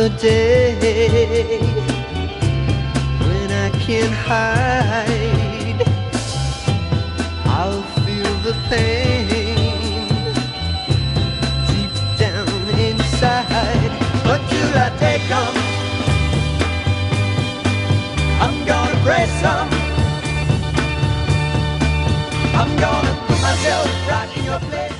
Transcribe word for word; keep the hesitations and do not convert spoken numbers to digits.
a day when I can't hide. I'll feel the pain deep down inside. But till I take 'em, I'm gonna pray some. I'm gonna put myself right in your place.